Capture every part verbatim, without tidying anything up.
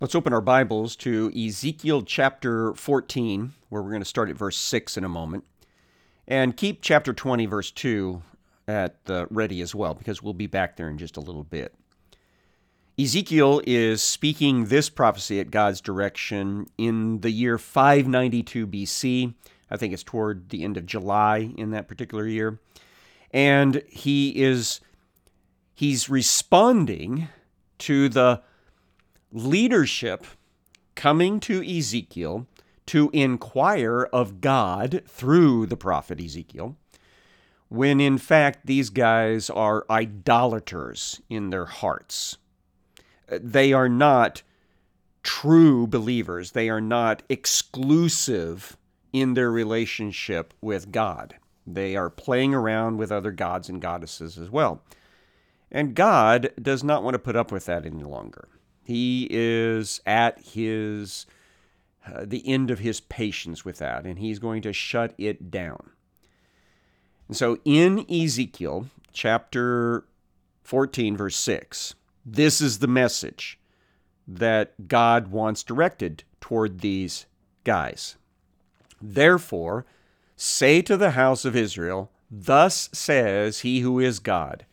Let's open our Bibles to Ezekiel chapter fourteen, where we're going to start at verse six in a moment. And keep chapter twenty, verse two at the ready as well, because we'll be back there in just a little bit. Ezekiel is speaking this prophecy at God's direction in the year five ninety-two B C. I think it's toward the end of July in that particular year. And he is he's responding to the leadership coming to Ezekiel to inquire of God through the prophet Ezekiel, when in fact these guys are idolaters in their hearts. They are not true believers. They are not exclusive in their relationship with God. They are playing around with other gods and goddesses as well. And God does not want to put up with that any longer. He is at his uh, the end of his patience with that, and he's going to shut it down. And so in Ezekiel chapter fourteen, verse six, this is the message that God wants directed toward these guys. Therefore, say to the house of Israel, thus says he who is God,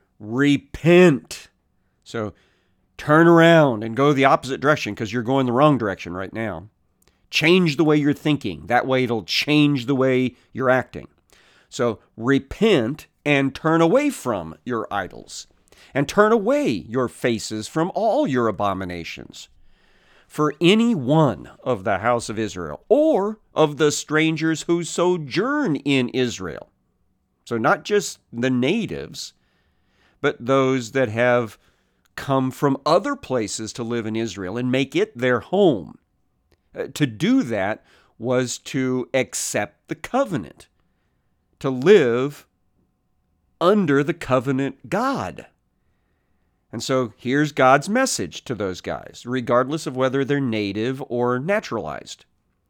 repent. So turn around and go the opposite direction, because you're going the wrong direction right now. Change the way you're thinking. That way it'll change the way you're acting. So repent and turn away from your idols, and turn away your faces from all your abominations. For any one of the house of Israel, or of the strangers who sojourn in Israel, so not just the natives, but those that have come from other places to live in Israel and make it their home. Uh, to do that was to accept the covenant, to live under the covenant God. And so here's God's message to those guys, regardless of whether they're native or naturalized.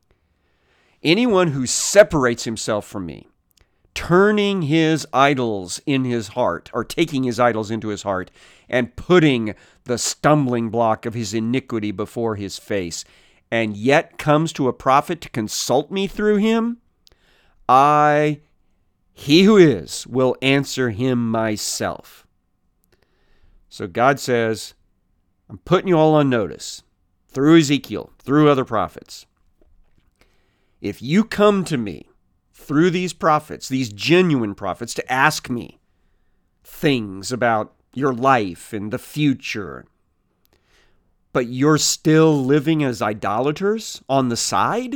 Anyone who separates himself from me, turning his idols in his heart, or taking his idols into his heart, and putting the stumbling block of his iniquity before his face, and yet comes to a prophet to consult me through him, I, he who is, will answer him myself. So God says, I'm putting you all on notice, through Ezekiel, through other prophets. If you come to me through these prophets, these genuine prophets, to ask me things about your life and the future, but you're still living as idolaters on the side,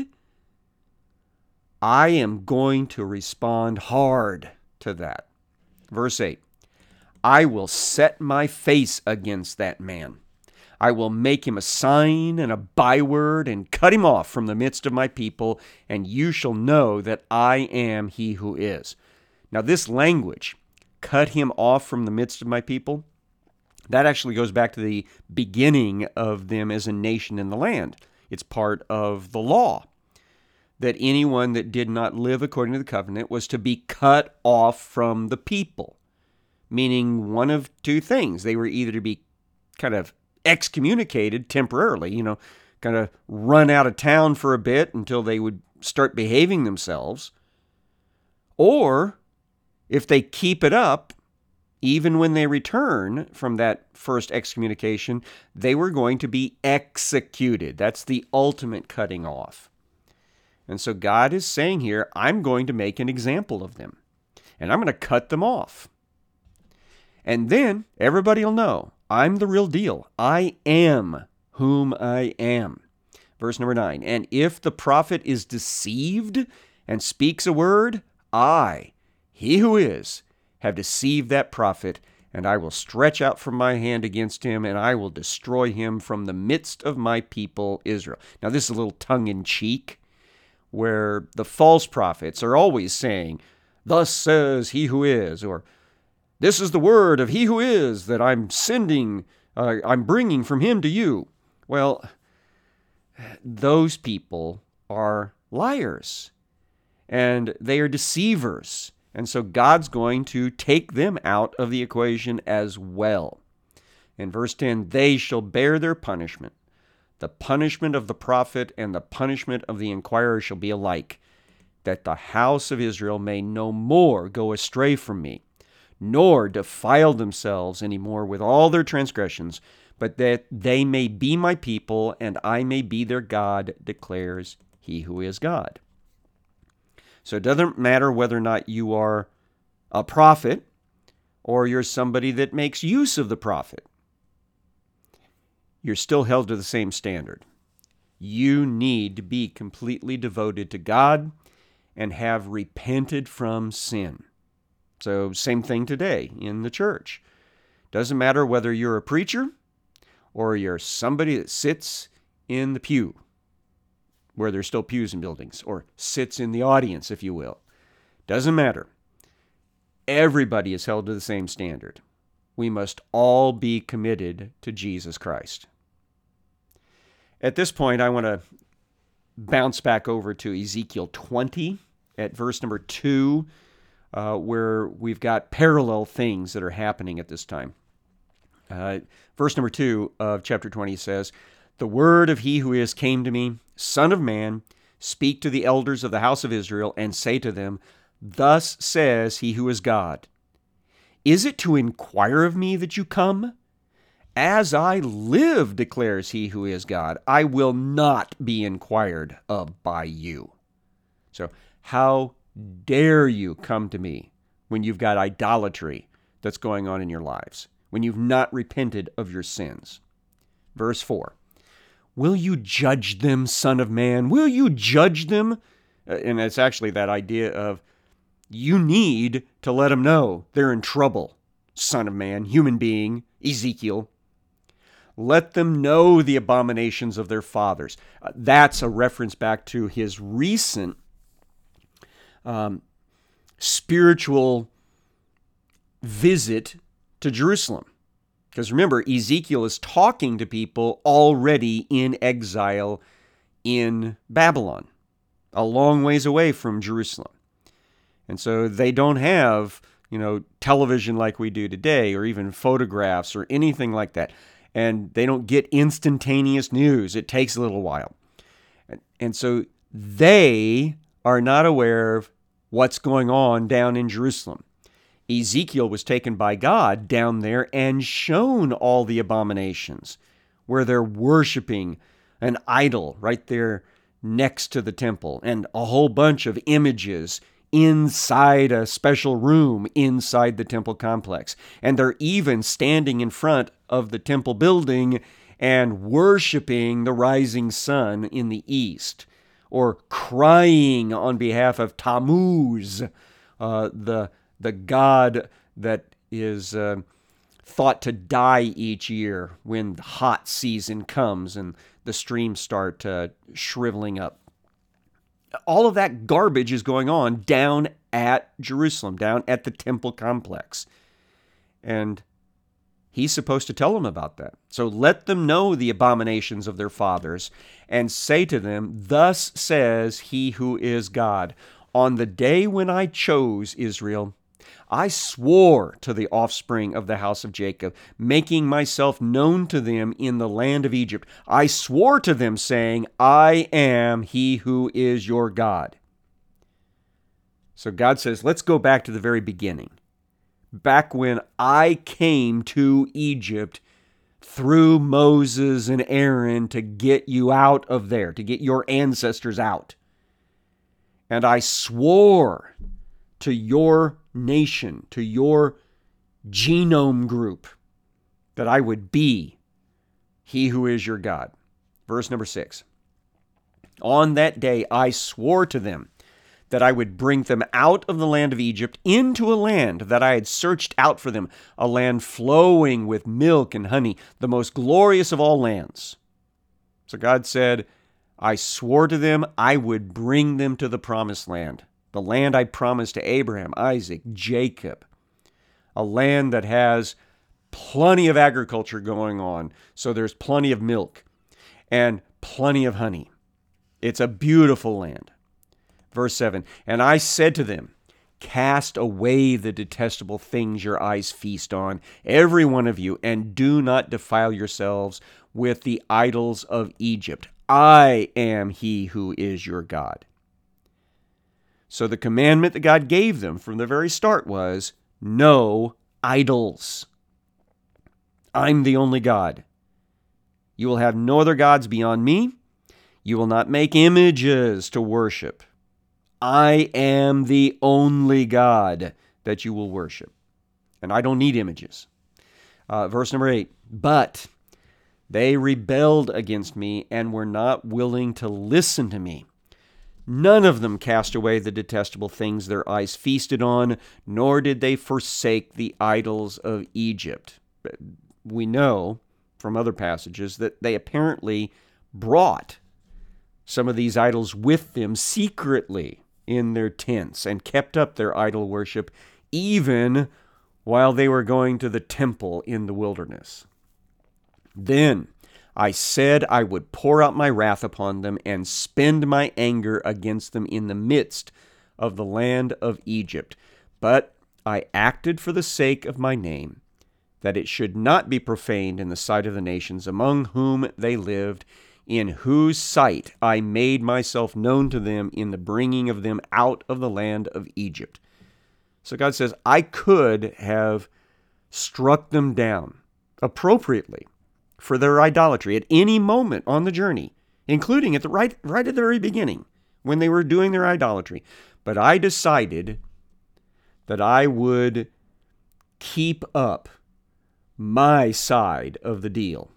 I am going to respond hard to that. Verse eight, I will set my face against that man. I will make him a sign and a byword and cut him off from the midst of my people, and you shall know that I am he who is. Now this language, cut him off from the midst of my people, that actually goes back to the beginning of them as a nation in the land. It's part of the law that anyone that did not live according to the covenant was to be cut off from the people, meaning one of two things. They were either to be kind of excommunicated temporarily, you know, kind of run out of town for a bit until they would start behaving themselves. Or if they keep it up, even when they return from that first excommunication, they were going to be executed. That's the ultimate cutting off. And so God is saying here, I'm going to make an example of them, and I'm going to cut them off. And then everybody will know, I'm the real deal. I am whom I am. Verse number nine, and if the prophet is deceived and speaks a word, I, he who is, have deceived that prophet, and I will stretch out from my hand against him, and I will destroy him from the midst of my people Israel. Now this is a little tongue-in-cheek, where the false prophets are always saying, thus says he who is, or this is the word of he who is that I'm sending, uh, I'm bringing from him to you. Well, those people are liars, and they are deceivers. And so God's going to take them out of the equation as well. In verse ten, they shall bear their punishment. The punishment of the prophet and the punishment of the inquirer shall be alike, that the house of Israel may no more go astray from me, nor defile themselves any more with all their transgressions, but that they may be my people, and I may be their God, declares he who is God. So it doesn't matter whether or not you are a prophet or you're somebody that makes use of the prophet. You're still held to the same standard. You need to be completely devoted to God and have repented from sin. So same thing today in the church. Doesn't matter whether you're a preacher or you're somebody that sits in the pew, where there's still pews in buildings, or sits in the audience, if you will. Doesn't matter. Everybody is held to the same standard. We must all be committed to Jesus Christ. At this point, I want to bounce back over to Ezekiel twenty at verse number two, uh, where we've got parallel things that are happening at this time. Uh, verse number two of chapter twenty says, "The word of he who is came to me, Son of man, speak to the elders of the house of Israel, and say to them, Thus says he who is God. Is it to inquire of me that you come? As I live, declares he who is God, I will not be inquired of by you." So, how dare you come to me when you've got idolatry that's going on in your lives, when you've not repented of your sins? Verse four, "Will you judge them, Son of man? Will you judge them?" And it's actually that idea of you need to let them know they're in trouble, Son of man, human being, Ezekiel. Let them know the abominations of their fathers. Uh, that's a reference back to his recent um, spiritual visit to Jerusalem. Because remember, Ezekiel is talking to people already in exile in Babylon, a long ways away from Jerusalem. And so they don't have, you know, television like we do today, or even photographs or anything like that. And they don't get instantaneous news. It takes a little while. And, and so they are not aware of what's going on down in Jerusalem. Ezekiel was taken by God down there and shown all the abominations, where they're worshiping an idol right there next to the temple, and a whole bunch of images inside a special room inside the temple complex. And they're even standing in front of the temple building and worshiping the rising sun in the east, or crying on behalf of Tammuz, uh, the the god that is uh, thought to die each year when the hot season comes and the streams start uh, shriveling up. All of that garbage is going on down at Jerusalem, down at the temple complex. And he's supposed to tell them about that. So let them know the abominations of their fathers, and say to them, Thus says he who is God. On the day when I chose Israel, I swore to the offspring of the house of Jacob, making myself known to them in the land of Egypt. I swore to them, saying, I am he who is your God. So God says, let's go back to the very beginning. Back when I came to Egypt through Moses and Aaron to get you out of there, to get your ancestors out. And I swore to your nation, to your genome group, that I would be he who is your God. Verse number six. On that day I swore to them that I would bring them out of the land of Egypt into a land that I had searched out for them, a land flowing with milk and honey, the most glorious of all lands. So God said, I swore to them I would bring them to the promised land, the land I promised to Abraham, Isaac, Jacob, a land that has plenty of agriculture going on, so there's plenty of milk and plenty of honey. It's a beautiful land. Verse seven, and I said to them, cast away the detestable things your eyes feast on, every one of you, and do not defile yourselves with the idols of Egypt. I am he who is your God. So the commandment that God gave them from the very start was, no idols. I'm the only God. You will have no other gods beyond me. You will not make images to worship. I am the only God that you will worship. And I don't need images. Uh, verse number eight, but they rebelled against me and were not willing to listen to me. None of them cast away the detestable things their eyes feasted on, nor did they forsake the idols of Egypt. We know from other passages that they apparently brought some of these idols with them secretly in their tents and kept up their idol worship even while they were going to the temple in the wilderness. Then I said I would pour out my wrath upon them and spend my anger against them in the midst of the land of Egypt. But I acted for the sake of my name, that it should not be profaned in the sight of the nations among whom they lived, in whose sight I made myself known to them in the bringing of them out of the land of Egypt. So God says, I could have struck them down appropriately for their idolatry at any moment on the journey, including at the right, right at the very beginning when they were doing their idolatry. But I decided that I would keep up my side of the deal,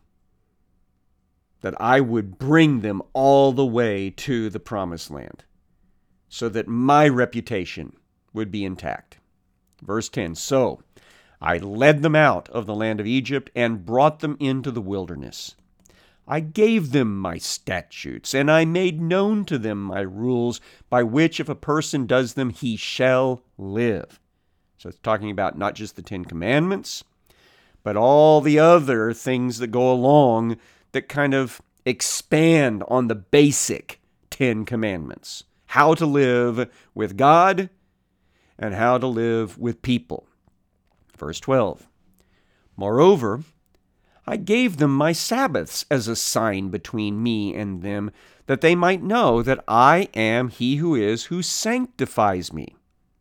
that I would bring them all the way to the promised land so that my reputation would be intact. Verse ten, so I led them out of the land of Egypt and brought them into the wilderness. I gave them my statutes, and I made known to them my rules, by which if a person does them, he shall live. So it's talking about not just the Ten Commandments, but all the other things that go along that kind of expand on the basic Ten Commandments. How to live with God and how to live with people. Verse twelve, moreover, I gave them my Sabbaths as a sign between me and them, that they might know that I am he who is, who sanctifies me.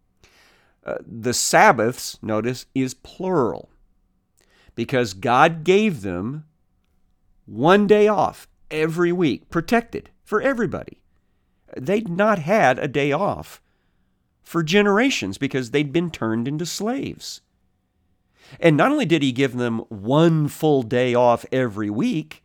Uh, the Sabbaths, notice, is plural, because God gave them one day off every week, protected for everybody. They'd not had a day off for generations because they'd been turned into slaves. And not only did he give them one full day off every week,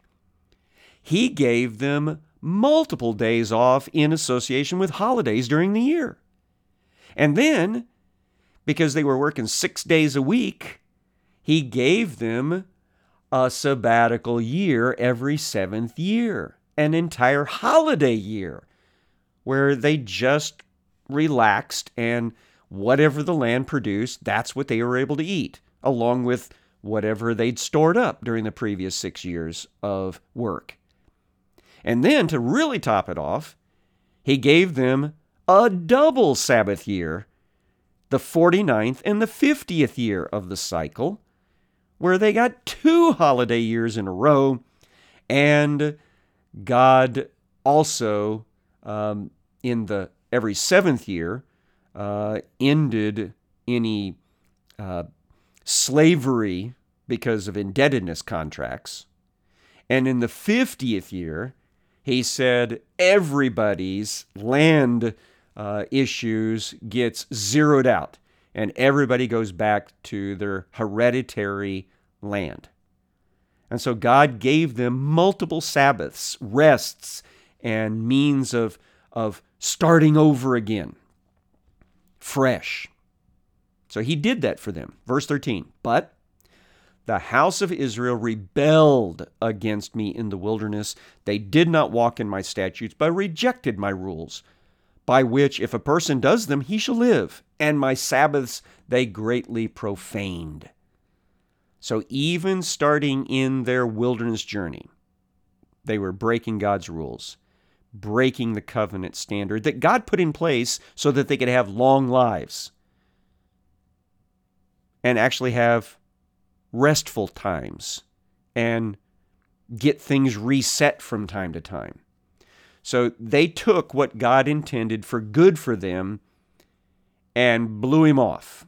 he gave them multiple days off in association with holidays during the year. And then, because they were working six days a week, he gave them a sabbatical year every seventh year, an entire holiday year, where they just relaxed and whatever the land produced, that's what they were able to eat, along with whatever they'd stored up during the previous six years of work. And then to really top it off, he gave them a double Sabbath year, the forty-ninth and the fiftieth year of the cycle, where they got two holiday years in a row, and God also, um, in the every seventh year, uh, ended any uh, slavery because of indebtedness contracts. And in the fiftieth year, he said everybody's land uh, issues gets zeroed out and everybody goes back to their hereditary land. And so God gave them multiple Sabbaths, rests, and means of, of starting over again, fresh. So he did that for them. Verse thirteen, but the house of Israel rebelled against me in the wilderness. They did not walk in my statutes, but rejected my rules, by which if a person does them, he shall live. And my Sabbaths they greatly profaned. So even starting in their wilderness journey, they were breaking God's rules, breaking the covenant standard that God put in place so that they could have long lives and actually have restful times and get things reset from time to time. So they took what God intended for good for them and blew him off.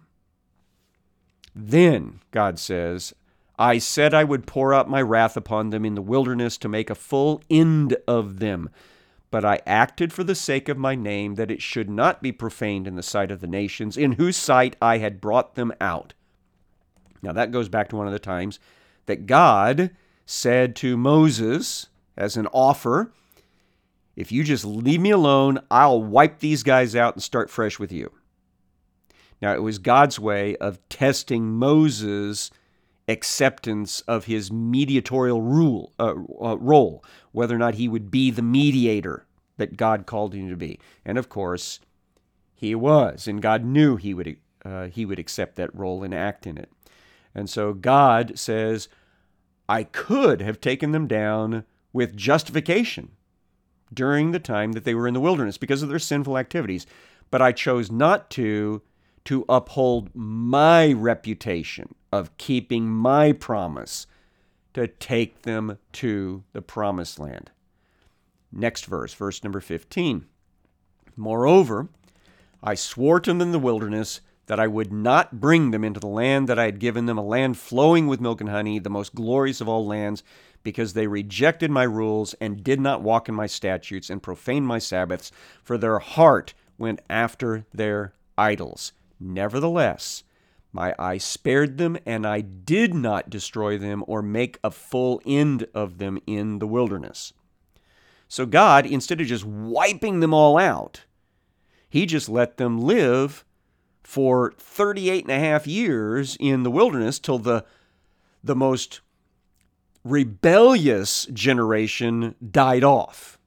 Then, God says, I said I would pour out my wrath upon them in the wilderness to make a full end of them. But I acted for the sake of my name, that it should not be profaned in the sight of the nations, in whose sight I had brought them out. Now that goes back to one of the times that God said to Moses as an offer, if you just leave me alone, I'll wipe these guys out and start fresh with you. Now, it was God's way of testing Moses' acceptance of his mediatorial rule, uh, uh, role, whether or not he would be the mediator that God called him to be. And of course, he was, and God knew he would, uh, he would accept that role and act in it. And so God says, I could have taken them down with justification during the time that they were in the wilderness because of their sinful activities, but I chose not to, to uphold my reputation of keeping my promise to take them to the promised land. Next verse, verse number fifteen. Moreover, I swore to them in the wilderness that I would not bring them into the land that I had given them, a land flowing with milk and honey, the most glorious of all lands, because they rejected my rules and did not walk in my statutes and profaned my Sabbaths, for their heart went after their idols. Nevertheless, my eye spared them, and I did not destroy them or make a full end of them in the wilderness. So God, instead of just wiping them all out, he just let them live for thirty-eight and a half years in the wilderness till the, the most rebellious generation died off.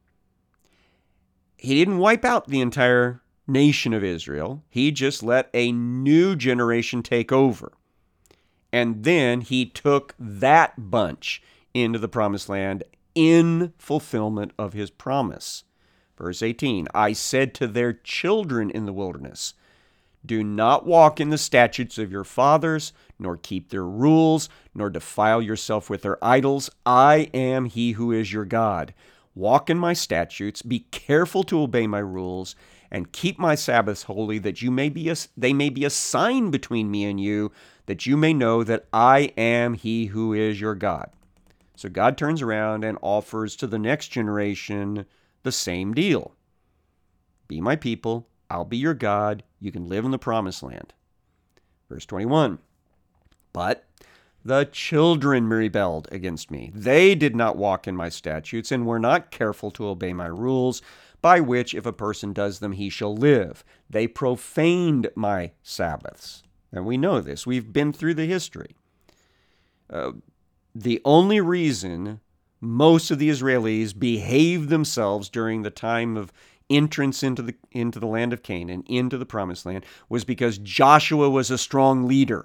He didn't wipe out the entire nation of Israel. He just let a new generation take over. And then he took that bunch into the promised land in fulfillment of his promise. Verse eighteen, I said to their children in the wilderness, do not walk in the statutes of your fathers, nor keep their rules, nor defile yourself with their idols. I am he who is your God. Walk in my statutes, be careful to obey my rules, and keep my Sabbaths holy, that you may be a, they may be a sign between me and you, that you may know that I am he who is your God. So God turns around and offers to the next generation the same deal. Be my people, I'll be your God, you can live in the promised land. Verse twenty-one, but the children rebelled against me. They did not walk in my statutes and were not careful to obey my rules, by which if a person does them, he shall live. They profaned my Sabbaths. And we know this. We've been through the history. Uh, the only reason most of the Israelis behaved themselves during the time of entrance into the into the land of Canaan, into the promised land, was because Joshua was a strong leader.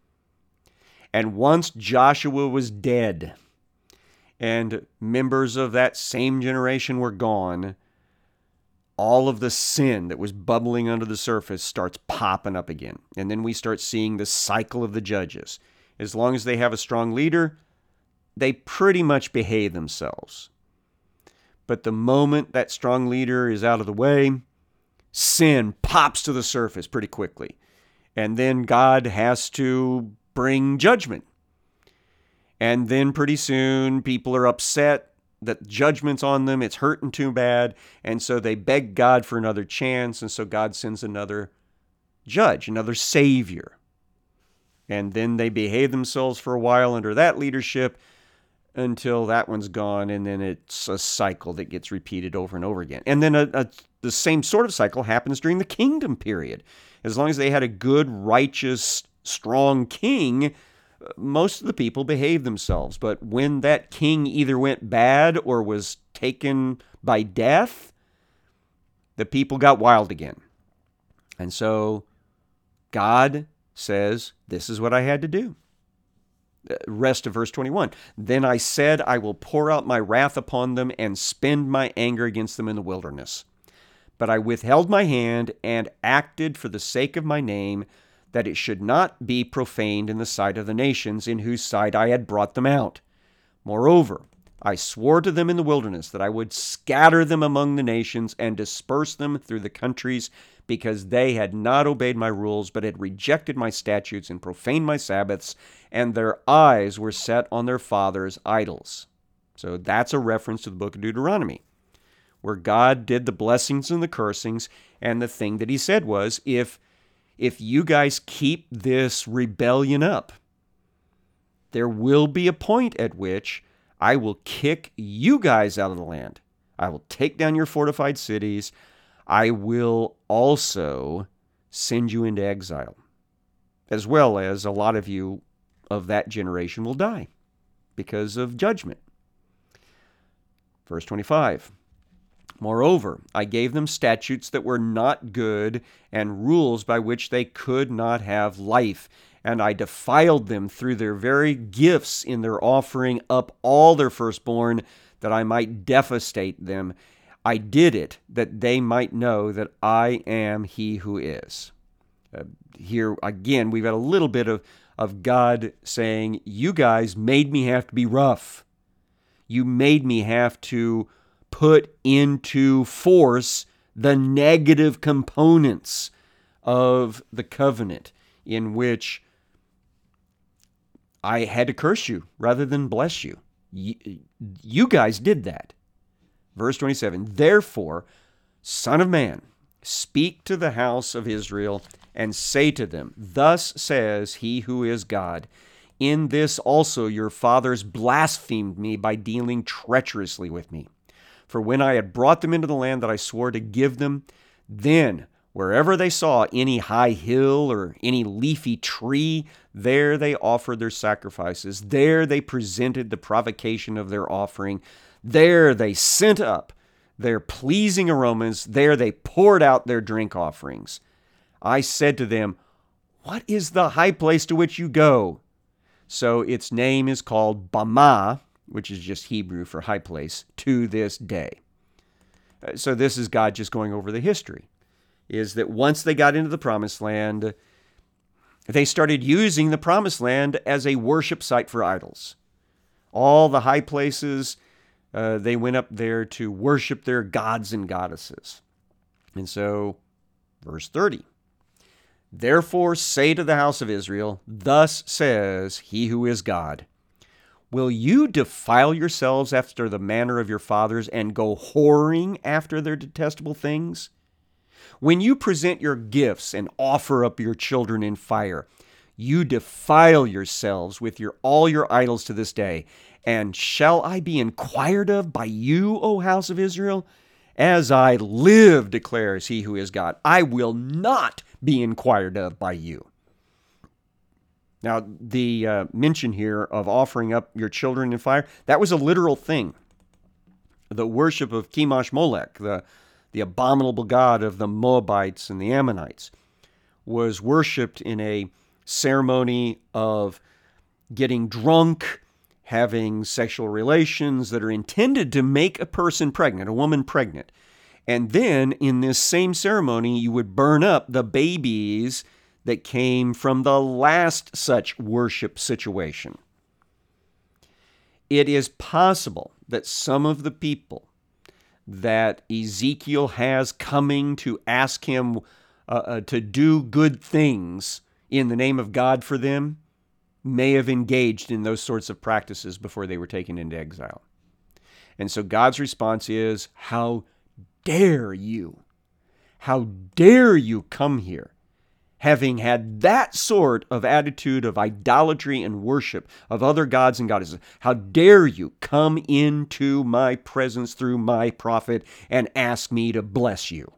And once Joshua was dead and members of that same generation were gone, all of the sin that was bubbling under the surface starts popping up again. And then we start seeing the cycle of the judges. As long as they have a strong leader, they pretty much behave themselves. But the moment that strong leader is out of the way, sin pops to the surface pretty quickly. And then God has to bring judgment. And then pretty soon people are upset that judgment's on them, it's hurting too bad, and so they beg God for another chance, and so God sends another judge, another savior. And then they behave themselves for a while under that leadership until that one's gone, and then it's a cycle that gets repeated over and over again. And then a, a, the same sort of cycle happens during the kingdom period. As long as they had a good, righteous, strong king, most of the people behaved themselves. But when that king either went bad or was taken by death, the people got wild again. And so God says, this is what I had to do. Rest of verse twenty-one. Then I said, I will pour out my wrath upon them and spend my anger against them in the wilderness. But I withheld my hand and acted for the sake of my name, that it should not be profaned in the sight of the nations in whose sight I had brought them out. Moreover, I swore to them in the wilderness that I would scatter them among the nations and disperse them through the countries, because they had not obeyed my rules, but had rejected my statutes and profaned my Sabbaths, and their eyes were set on their fathers' idols. So that's a reference to the book of Deuteronomy, where God did the blessings and the cursings, and the thing that he said was, if, if you guys keep this rebellion up, there will be a point at which I will kick you guys out of the land. I will take down your fortified cities. I will also send you into exile, as well as a lot of you of that generation will die because of judgment. Verse twenty-five, moreover, I gave them statutes that were not good and rules by which they could not have life, and I defiled them through their very gifts in their offering up all their firstborn, that I might devastate them. I did it that they might know that I am he who is. Uh, here, again, we've got a little bit of, of God saying, you guys made me have to be rough. You made me have to put into force the negative components of the covenant, in which I had to curse you rather than bless you. You, you guys did that. Verse twenty-seven, therefore, Son of man, speak to the house of Israel and say to them, thus says he who is God, in this also your fathers blasphemed me by dealing treacherously with me. For when I had brought them into the land that I swore to give them, then wherever they saw any high hill or any leafy tree, there they offered their sacrifices. There they presented the provocation of their offering. There they sent up their pleasing aromas. There they poured out their drink offerings. I said to them, what is the high place to which you go? So its name is called Bamah, which is just Hebrew for high place, to this day. So this is God just going over the history, is that once they got into the promised land, they started using the promised land as a worship site for idols. All the high places, uh, they went up there to worship their gods and goddesses. And so, verse thirty, therefore say to the house of Israel, thus says he who is God, will you defile yourselves after the manner of your fathers and go whoring after their detestable things? When you present your gifts and offer up your children in fire, you defile yourselves with your all your idols to this day. And shall I be inquired of by you, O house of Israel? As I live, declares he who is God, I will not be inquired of by you. Now, the uh, mention here of offering up your children in fire, that was a literal thing. The worship of Chemosh Molech, the the abominable god of the Moabites and the Ammonites, was worshipped in a ceremony of getting drunk, having sexual relations that are intended to make a person pregnant, a woman pregnant. And then in this same ceremony, you would burn up the babies that came from the last such worship situation. It is possible that some of the people that Ezekiel has coming to ask him uh, uh, to do good things in the name of God for them may have engaged in those sorts of practices before they were taken into exile. And so God's response is, how dare you? How dare you come here, having had that sort of attitude of idolatry and worship of other gods and goddesses? How dare you come into my presence through my prophet and ask me to bless you?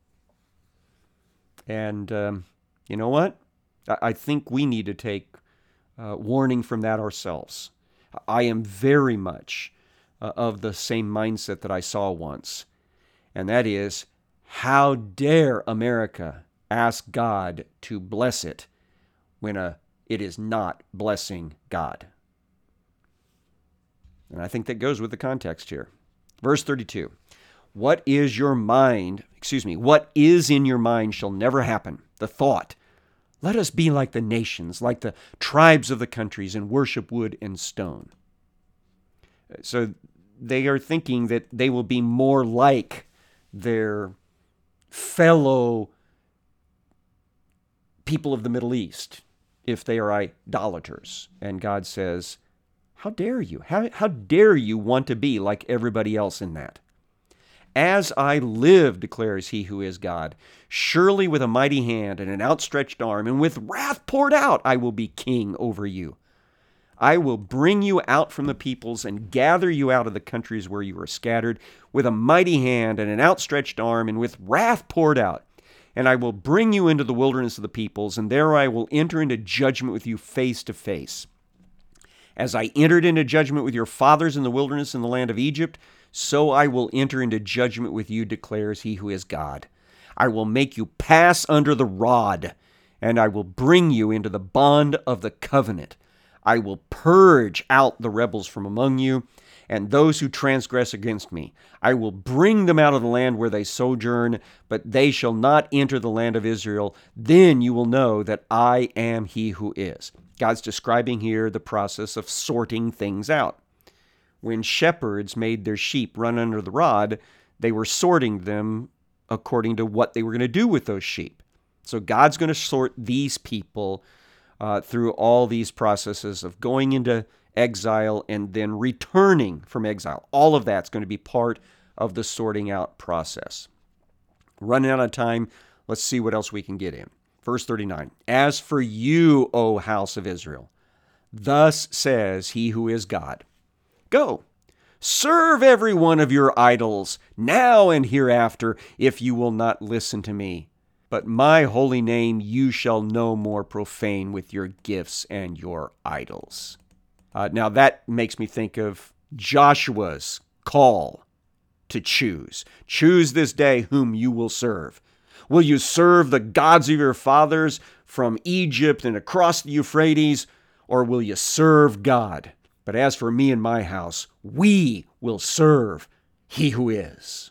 And um, you know what? I think we need to take uh, warning from that ourselves. I am very much uh, of the same mindset that I saw once, and that is, how dare America ask God to bless it when uh, it is not blessing God? And I think that goes with the context here. Verse thirty-two, what is your mind, excuse me, what is in your mind shall never happen. The thought, let us be like the nations, like the tribes of the countries, and worship wood and stone. So they are thinking that they will be more like their fellow people of the Middle East if they are idolaters. And God says, how dare you? How, how dare you want to be like everybody else in that? As I live, declares he who is God, surely with a mighty hand and an outstretched arm and with wrath poured out, I will be king over you. I will bring you out from the peoples and gather you out of the countries where you are scattered with a mighty hand and an outstretched arm and with wrath poured out. And I will bring you into the wilderness of the peoples, and there I will enter into judgment with you face to face. As I entered into judgment with your fathers in the wilderness in the land of Egypt, so I will enter into judgment with you, declares he who is God. I will make you pass under the rod, and I will bring you into the bond of the covenant. I will purge out the rebels from among you, and those who transgress against me. I will bring them out of the land where they sojourn, but they shall not enter the land of Israel. Then you will know that I am he who is. God's describing here the process of sorting things out. When shepherds made their sheep run under the rod, they were sorting them according to what they were going to do with those sheep. So God's going to sort these people uh, through all these processes of going into exile and then returning from exile. All of that's going to be part of the sorting out process. Running out of time, let's see what else we can get in. Verse thirty-nine, as for you, O house of Israel, thus says he who is God, go, serve every one of your idols, now and hereafter, if you will not listen to me. But my holy name you shall no more profane with your gifts and your idols. Uh, now that makes me think of Joshua's call to choose. Choose this day whom you will serve. Will you serve the gods of your fathers from Egypt and across the Euphrates, or will you serve God? But as for me and my house, we will serve he who is.